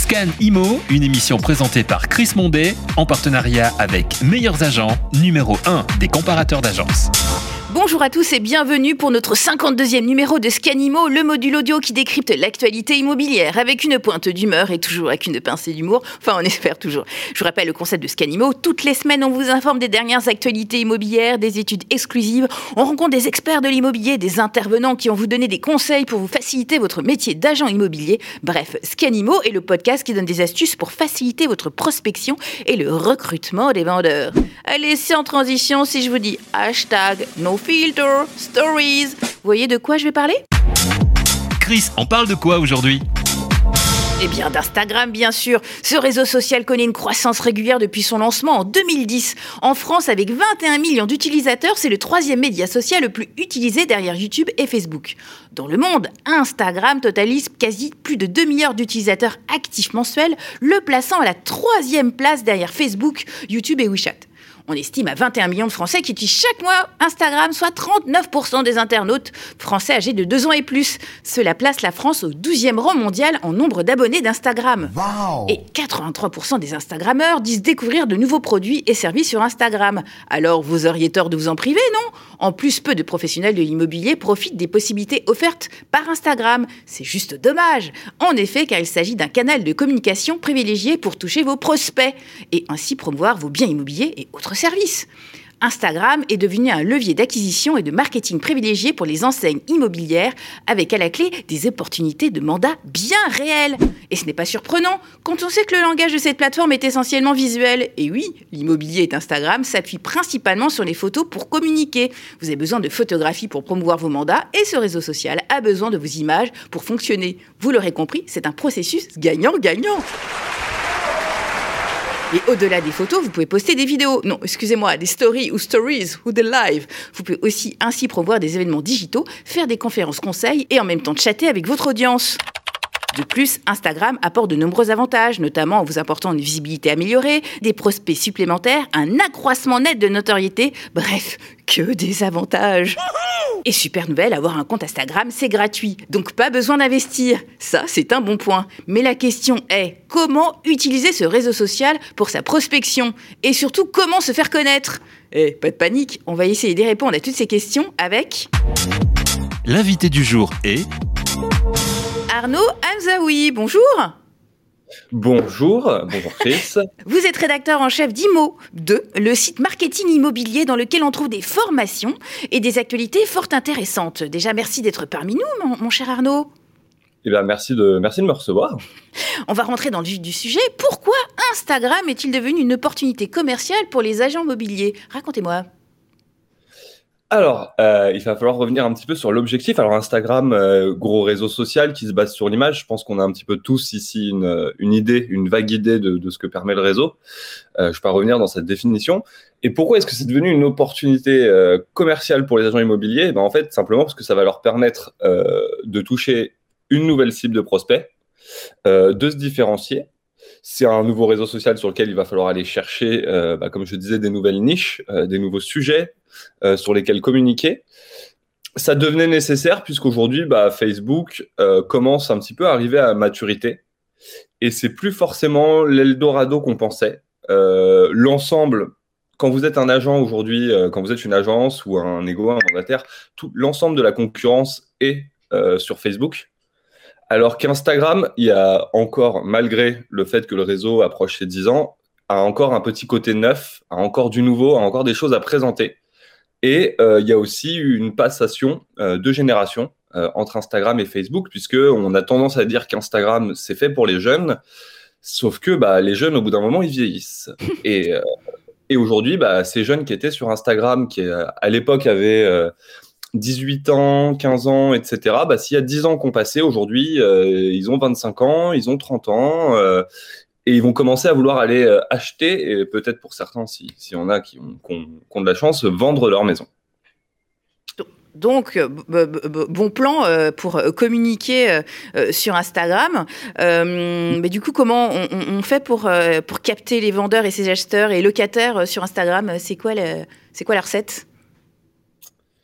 Scan Imo, une émission présentée par Chris Mondet en partenariat avec Meilleurs Agents, numéro 1 des comparateurs d'agences. Bonjour à tous et bienvenue pour notre 52e numéro de Scan Imo, le module audio qui décrypte l'actualité immobilière avec une pointe d'humeur et toujours avec une pincée d'humour. Enfin, on espère toujours. Je vous rappelle le concept de Scan Imo. Toutes les semaines, on vous informe des dernières actualités immobilières, des études exclusives. On rencontre des experts de l'immobilier, des intervenants qui vont vous donner des conseils pour vous faciliter votre métier d'agent immobilier. Bref, Scan Imo est le podcast qui donne des astuces pour faciliter votre prospection et le recrutement des vendeurs. Allez, sans transition, si je vous dis hashtag #NoFilter Stories, vous voyez de quoi je vais parler ? Chris, on parle de quoi aujourd'hui ? Eh bien d'Instagram bien sûr. Ce réseau social connaît une croissance régulière depuis son lancement en 2010. En France, avec 21 millions d'utilisateurs, c'est le 3e média social le plus utilisé derrière YouTube et Facebook. Dans le monde, Instagram totalise quasi plus de 2 milliards d'utilisateurs actifs mensuels, le plaçant à la 3e place derrière Facebook, YouTube et WeChat. On estime à 21 millions de Français qui utilisent chaque mois Instagram, soit 39% des internautes français âgés de 2 ans et plus. Cela place la France au 12e rang mondial en nombre d'abonnés d'Instagram. Wow. Et 83% des Instagrammeurs disent découvrir de nouveaux produits et services sur Instagram. Alors, vous auriez tort de vous en priver, non ? En plus, peu de professionnels de l'immobilier profitent des possibilités offertes par Instagram. C'est juste dommage. En effet, car il s'agit d'un canal de communication privilégié pour toucher vos prospects et ainsi promouvoir vos biens immobiliers et autres services. Instagram est devenu un levier d'acquisition et de marketing privilégié pour les enseignes immobilières, avec à la clé des opportunités de mandat bien réelles. Et ce n'est pas surprenant, quand on sait que le langage de cette plateforme est essentiellement visuel. Et oui, l'immobilier et Instagram s'appuient principalement sur les photos pour communiquer. Vous avez besoin de photographies pour promouvoir vos mandats et ce réseau social a besoin de vos images pour fonctionner. Vous l'aurez compris, c'est un processus gagnant-gagnant. Et au-delà des photos, vous pouvez poster des vidéos. Non, excusez-moi, des stories ou des lives. Vous pouvez aussi ainsi promouvoir des événements digitaux, faire des conférences conseils et en même temps chatter avec votre audience. De plus, Instagram apporte de nombreux avantages, notamment en vous apportant une visibilité améliorée, des prospects supplémentaires, un accroissement net de notoriété, bref, que des avantages. Et super nouvelle, avoir un compte Instagram, c'est gratuit, donc pas besoin d'investir. Ça, c'est un bon point. Mais la question est, comment utiliser ce réseau social pour sa prospection ? Et surtout, comment se faire connaître ? Pas de panique, on va essayer d'y répondre à toutes ces questions avec... L'invité du jour est... Arnaud Hamzaoui, bonjour. Bonjour Chris. Vous êtes rédacteur en chef d'Imo2, le site marketing immobilier dans lequel on trouve des formations et des actualités fort intéressantes. Déjà, merci d'être parmi nous, mon cher Arnaud. Eh bien, merci de me recevoir. On va rentrer dans le vif du sujet. Pourquoi Instagram est-il devenu une opportunité commerciale pour les agents immobiliers ? Racontez-moi. Alors, il va falloir revenir un petit peu sur l'objectif. Alors, Instagram, gros réseau social qui se base sur l'image. Je pense qu'on a un petit peu tous ici une idée, une vague idée de ce que permet le réseau. Je vais pas revenir dans cette définition. Et pourquoi est-ce que c'est devenu une opportunité commerciale pour les agents immobiliers ? En fait, simplement parce que ça va leur permettre de toucher une nouvelle cible de prospects, de se différencier. C'est un nouveau réseau social sur lequel il va falloir aller chercher, comme je disais, des nouvelles niches, des nouveaux sujets sur lesquels communiquer. Ça devenait nécessaire puisqu'aujourd'hui, Facebook commence un petit peu à arriver à maturité. Et c'est plus forcément l'Eldorado qu'on pensait. L'ensemble, quand vous êtes un agent aujourd'hui, quand vous êtes une agence ou un négo, un mandataire, l'ensemble de la concurrence est sur Facebook. Alors qu'Instagram, il y a encore, malgré le fait que le réseau approche ses 10 ans, a encore un petit côté neuf, a encore du nouveau, a encore des choses à présenter. Et il y a aussi une passation de génération entre Instagram et Facebook, puisqu'on a tendance à dire qu'Instagram, c'est fait pour les jeunes, sauf que les jeunes, au bout d'un moment, ils vieillissent. Et aujourd'hui, ces jeunes qui étaient sur Instagram, qui à l'époque avaient... 18 ans, 15 ans, etc. S'il y a 10 ans qu'on passait, aujourd'hui, ils ont 25 ans, ils ont 30 ans, et ils vont commencer à vouloir aller acheter, et peut-être pour certains, s'il y en a qui ont de la chance, vendre leur maison. Donc, bon plan pour communiquer sur Instagram. Mais du coup, comment on fait pour capter les vendeurs et ces acheteurs et locataires sur Instagram ? C'est quoi la recette ?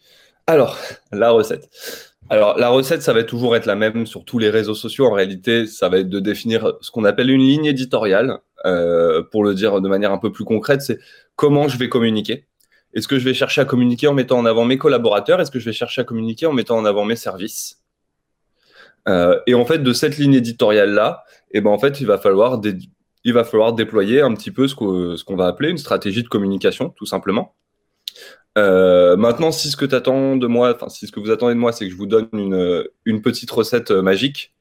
Alors, la recette. Alors, la recette, ça va toujours être la même sur tous les réseaux sociaux. En réalité, ça va être de définir ce qu'on appelle une ligne éditoriale. Pour le dire de manière un peu plus concrète, c'est comment je vais communiquer. Est-ce que je vais chercher à communiquer en mettant en avant mes collaborateurs? Est-ce que je vais chercher à communiquer en mettant en avant mes services? Et en fait, de cette ligne éditoriale-là, en fait, il va falloir déployer un petit peu ce qu'on va appeler une stratégie de communication, tout simplement. Maintenant, si ce que vous attendez de moi, c'est que je vous donne une petite recette magique,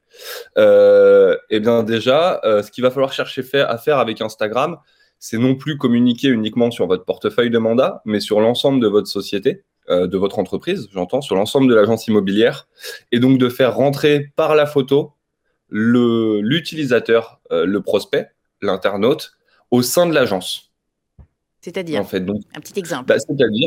déjà, ce qu'il va falloir chercher à faire avec Instagram, c'est non plus communiquer uniquement sur votre portefeuille de mandat, mais sur l'ensemble de votre société, de votre entreprise, j'entends, sur l'ensemble de l'agence immobilière, et donc de faire rentrer par la photo l'utilisateur, le prospect, l'internaute, au sein de l'agence. C'est-à-dire, en fait, donc, un petit exemple. c'est-à-dire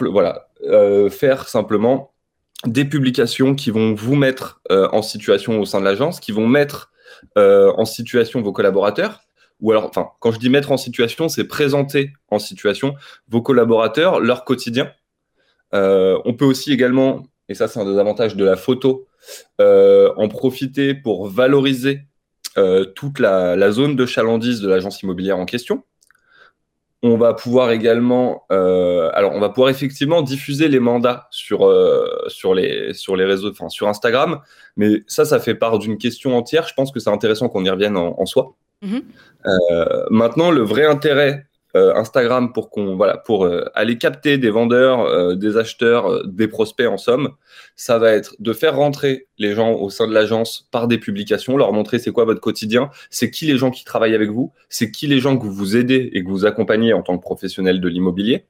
faire simplement des publications qui vont vous mettre en situation au sein de l'agence, qui vont mettre en situation vos collaborateurs, ou alors, quand je dis mettre en situation, c'est présenter en situation vos collaborateurs, leur quotidien. On peut aussi également, et ça c'est un des avantages de la photo, en profiter pour valoriser toute la zone de chalandise de l'agence immobilière en question. On va pouvoir également, on va pouvoir effectivement diffuser les mandats sur les réseaux, sur Instagram, mais ça fait part d'une question entière. Je pense que c'est intéressant qu'on y revienne en soi. Maintenant, le vrai intérêt Instagram pour aller capter des vendeurs, des acheteurs, des prospects en somme, ça va être de faire rentrer les gens au sein de l'agence par des publications, leur montrer c'est quoi votre quotidien, c'est qui les gens qui travaillent avec vous, c'est qui les gens que vous aidez et que vous accompagnez en tant que professionnel de l'immobilier,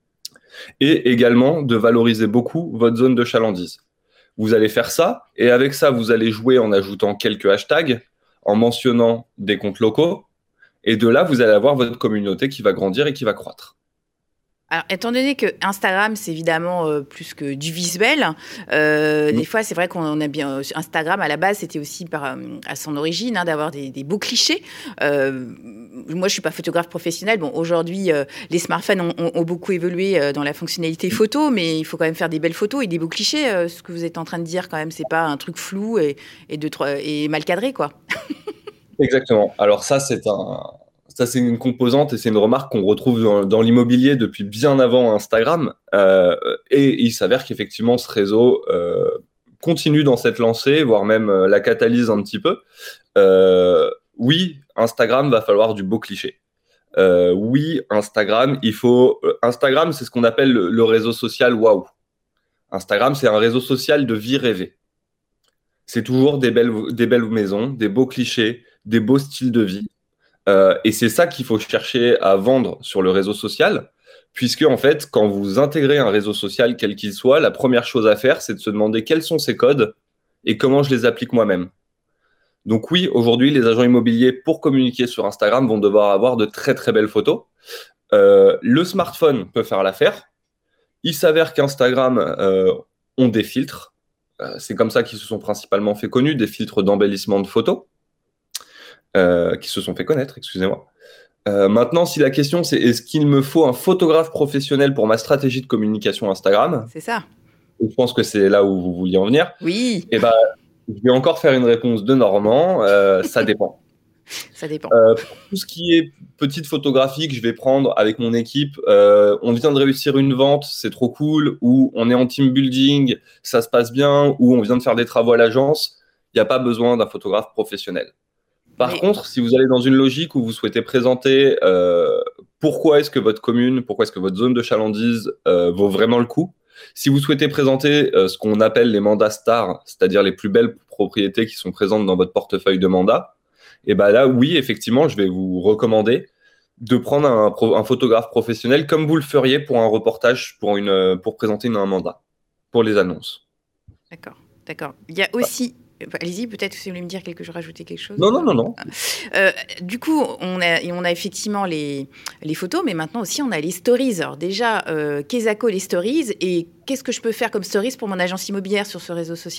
et également de valoriser beaucoup votre zone de chalandise. Vous allez faire ça, et avec ça, vous allez jouer en ajoutant quelques hashtags, en mentionnant des comptes locaux, et de là, vous allez avoir votre communauté qui va grandir et qui va croître. Alors, étant donné que Instagram, c'est évidemment plus que du visuel, des fois, c'est vrai qu'on a bien... Instagram, à la base, c'était aussi à son origine d'avoir des beaux clichés. Moi, je suis pas photographe professionnel. Bon, aujourd'hui, les smartphones ont beaucoup évolué dans la fonctionnalité photo, mais il faut quand même faire des belles photos et des beaux clichés. Ce que vous êtes en train de dire, quand même, c'est pas un truc flou et mal cadré, quoi. Exactement. Alors ça, c'est une composante et c'est une remarque qu'on retrouve dans l'immobilier depuis bien avant Instagram. Et il s'avère qu'effectivement, ce réseau continue dans cette lancée, voire même la catalyse un petit peu. Oui, Instagram va falloir du beau cliché. Oui, Instagram, Instagram, c'est ce qu'on appelle le réseau social waouh. Instagram, c'est un réseau social de vie rêvée. C'est toujours des belles maisons, des beaux clichés, des beaux styles de vie. Et c'est ça qu'il faut chercher à vendre sur le réseau social, puisque en fait, quand vous intégrez un réseau social, quel qu'il soit, la première chose à faire, c'est de se demander quels sont ces codes et comment je les applique moi-même. Donc oui, aujourd'hui, les agents immobiliers, pour communiquer sur Instagram, vont devoir avoir de très très belles photos. Le smartphone peut faire l'affaire. Il s'avère qu'Instagram ont des filtres. C'est comme ça qu'ils se sont principalement fait connus, des filtres d'embellissement de photos, qui se sont fait connaître, excusez-moi. Maintenant, si la question c'est est-ce qu'il me faut un photographe professionnel pour ma stratégie de communication Instagram? C'est ça. Je pense que c'est là où vous vouliez en venir. Oui. Et je vais encore faire une réponse de Normand. Ça dépend. Ça dépend. Pour tout ce qui est petite photographie que je vais prendre avec mon équipe, on vient de réussir une vente, c'est trop cool, ou on est en team building, ça se passe bien, ou on vient de faire des travaux à l'agence, il n'y a pas besoin d'un photographe professionnel. Par contre, si vous allez dans une logique où vous souhaitez présenter pourquoi est-ce que votre commune, pourquoi est-ce que votre zone de chalandise vaut vraiment le coup, si vous souhaitez présenter ce qu'on appelle les mandats stars, c'est-à-dire les plus belles propriétés qui sont présentes dans votre portefeuille de mandats, et là, oui, effectivement, je vais vous recommander de prendre un photographe professionnel comme vous le feriez pour un reportage, pour présenter un mandat, pour les annonces. D'accord. Il y a aussi... Allez-y, peut-être si vous voulez me dire rajouter quelque chose. Non. Du coup, on a effectivement les photos, mais maintenant aussi, on a les stories. Alors déjà, qu'est-ce que les stories et qu'est-ce que je peux faire comme stories pour mon agence immobilière sur ce réseau social ?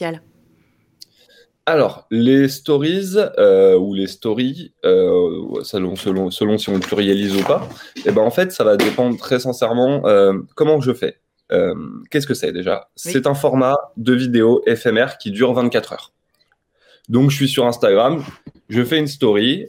Alors, les stories ou les stories, selon si on le plurielise ou pas, en fait, ça va dépendre très sincèrement comment je fais. Qu'est-ce que c'est déjà ? Oui. C'est un format de vidéo éphémère qui dure 24 heures. Donc, je suis sur Instagram, je fais une story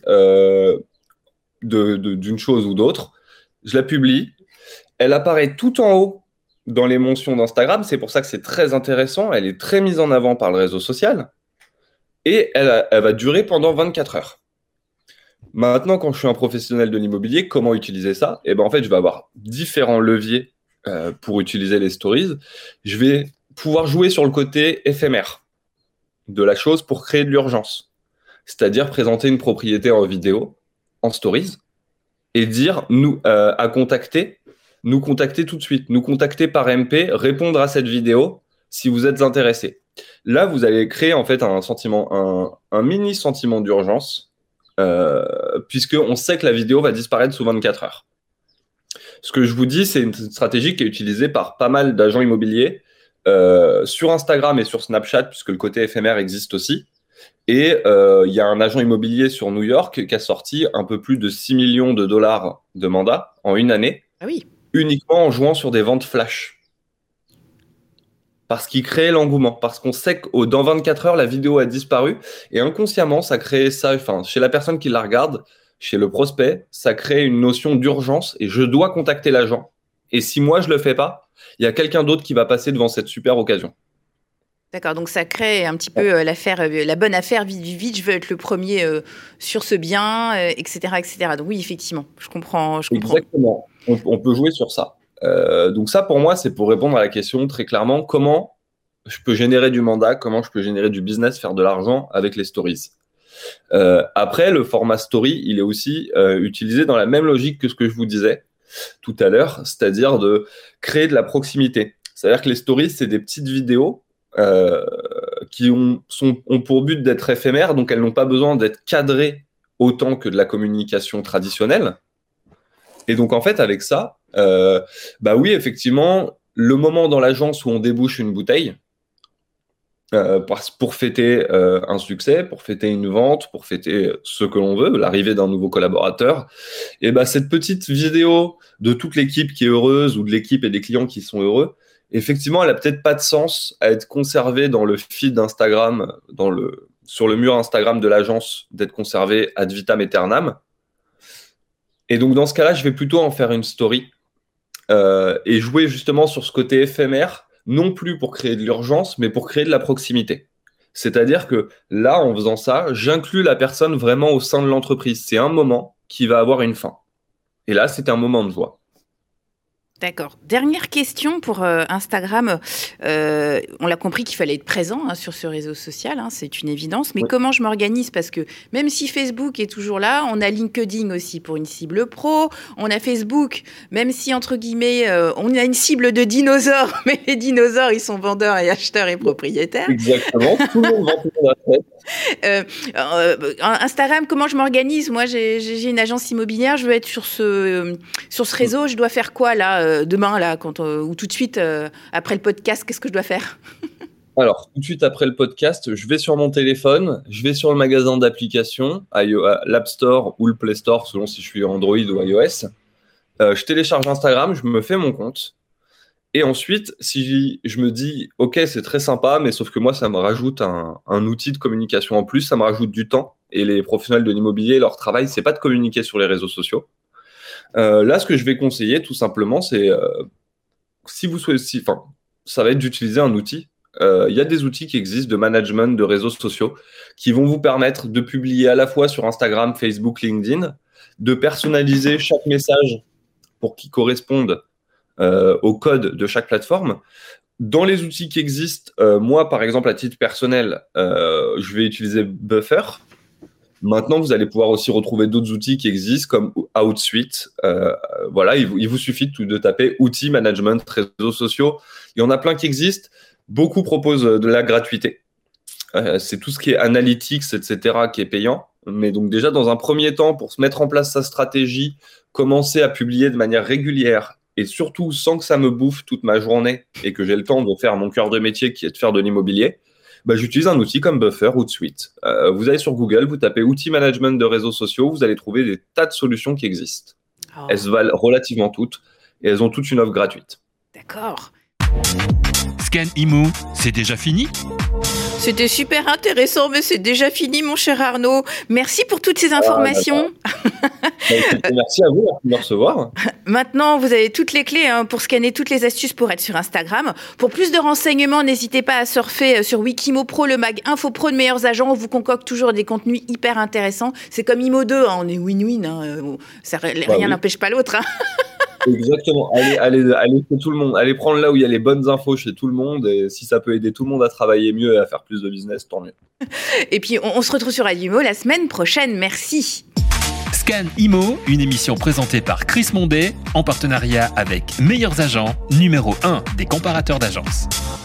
d'une chose ou d'autre, je la publie, elle apparaît tout en haut dans les mentions d'Instagram, c'est pour ça que c'est très intéressant, elle est très mise en avant par le réseau social, et elle va durer pendant 24 heures. Maintenant, quand je suis un professionnel de l'immobilier, comment utiliser ça ? Eh ben, en fait, je vais avoir différents leviers pour utiliser les stories. Je vais pouvoir jouer sur le côté éphémère de la chose pour créer de l'urgence. C'est-à-dire présenter une propriété en vidéo, en stories, et dire nous contacter tout de suite, nous contacter par MP, répondre à cette vidéo si vous êtes intéressé. Là, vous allez créer en fait un mini sentiment d'urgence, puisqu'on sait que la vidéo va disparaître sous 24 heures. Ce que je vous dis, c'est une stratégie qui est utilisée par pas mal d'agents immobiliers sur Instagram et sur Snapchat, puisque le côté éphémère existe aussi. Et il y a un agent immobilier sur New York qui a sorti un peu plus de 6 millions de dollars de mandat en une année, Ah oui. uniquement en jouant sur des ventes flash. Parce qu'il crée l'engouement, parce qu'on sait que dans 24 heures, la vidéo a disparu, et inconsciemment, ça crée ça, chez la personne qui la regarde, chez le prospect, ça crée une notion d'urgence, et je dois contacter l'agent. Et si moi, je le fais pas, il y a quelqu'un d'autre qui va passer devant cette super occasion. D'accord, donc ça crée un petit peu la bonne affaire vite, je veux être le premier sur ce bien, etc., etc. Donc oui, effectivement, je comprends. Exactement, on peut jouer sur ça. Donc ça, pour moi, c'est pour répondre à la question très clairement, comment je peux générer du mandat, comment je peux générer du business, faire de l'argent avec les stories. Après, le format story, il est aussi utilisé dans la même logique que ce que je vous disais tout à l'heure, c'est-à-dire de créer de la proximité. C'est-à-dire que les stories, c'est des petites vidéos qui ont pour but d'être éphémères, donc elles n'ont pas besoin d'être cadrées autant que de la communication traditionnelle. Et donc, en fait, avec ça, oui, effectivement, le moment dans l'agence où on débouche une bouteille, pour fêter un succès, pour fêter une vente, pour fêter ce que l'on veut, l'arrivée d'un nouveau collaborateur, et cette petite vidéo de toute l'équipe qui est heureuse ou de l'équipe et des clients qui sont heureux, effectivement, elle n'a peut-être pas de sens à être conservée dans le feed d'Instagram, sur le mur Instagram de l'agence, d'être conservée ad vitam aeternam. Et donc, dans ce cas-là, je vais plutôt en faire une story et jouer justement sur ce côté éphémère, non plus pour créer de l'urgence, mais pour créer de la proximité. C'est-à-dire que là, en faisant ça, j'inclus la personne vraiment au sein de l'entreprise. C'est un moment qui va avoir une fin. Et là, c'est un moment de joie. D'accord. Dernière question pour Instagram. On l'a compris qu'il fallait être présent sur ce réseau social, c'est une évidence. Mais oui. Comment je m'organise ? Parce que même si Facebook est toujours là, on a LinkedIn aussi pour une cible pro. On a Facebook, même si, entre guillemets, on a une cible de dinosaures. Mais les dinosaures, ils sont vendeurs et acheteurs et propriétaires. Exactement. Tout le monde vend tout le monde. Instagram, comment je m'organise ? Moi, j'ai une agence immobilière. Je veux être sur ce réseau. Je dois faire quoi, là ? Demain, là, ou tout de suite après le podcast, qu'est-ce que je dois faire ? Alors, tout de suite après le podcast, je vais sur mon téléphone, je vais sur le magasin d'applications, l'App Store ou le Play Store, selon si je suis Android ou iOS. Je télécharge Instagram, je me fais mon compte. Et ensuite, si je me dis, OK, c'est très sympa, mais sauf que moi, ça me rajoute un outil de communication en plus, ça me rajoute du temps. Et les professionnels de l'immobilier, leur travail, c'est pas de communiquer sur les réseaux sociaux. Là, ce que je vais conseiller, tout simplement, c'est si vous souhaitez, ça va être d'utiliser un outil. Il y a des outils qui existent de management de réseaux sociaux qui vont vous permettre de publier à la fois sur Instagram, Facebook, LinkedIn, de personnaliser chaque message pour qu'il corresponde au code de chaque plateforme. Dans les outils qui existent, moi, par exemple, à titre personnel, je vais utiliser Buffer. Maintenant, vous allez pouvoir aussi retrouver d'autres outils qui existent comme Outsuite. Voilà, il vous suffit de taper outils management réseaux sociaux. Il y en a plein qui existent. Beaucoup proposent de la gratuité. C'est tout ce qui est analytics, etc., qui est payant. Mais donc déjà, dans un premier temps, pour se mettre en place sa stratégie, commencer à publier de manière régulière et surtout sans que ça me bouffe toute ma journée et que j'ai le temps de faire mon cœur de métier qui est de faire de l'immobilier, j'utilise un outil comme Buffer ou Outsuite. Vous allez sur Google, vous tapez outils management de réseaux sociaux, vous allez trouver des tas de solutions qui existent. Elles se valent relativement toutes et elles ont toutes une offre gratuite. D'accord. Scan Imo, c'est déjà fini ? C'était super intéressant, mais c'est déjà fini, mon cher Arnaud. Merci pour toutes ces informations. Merci à vous de me recevoir. Maintenant, vous avez toutes les clés pour scanner toutes les astuces pour être sur Instagram. Pour plus de renseignements, n'hésitez pas à surfer sur Wikimo Pro, le mag Info Pro de Meilleurs Agents. On vous concocte toujours des contenus hyper intéressants. C'est comme Imo 2, on est win-win. Rien n'empêche pas l'autre. Exactement. Allez chez tout le monde. Allez prendre là où il y a les bonnes infos chez tout le monde. Et si ça peut aider tout le monde à travailler mieux et à faire plus de business, tant mieux. Et puis, on se retrouve sur Radio Imo la semaine prochaine. Merci. Scan Imo, une émission présentée par Chris Mondet en partenariat avec Meilleurs Agents, numéro 1 des comparateurs d'agences.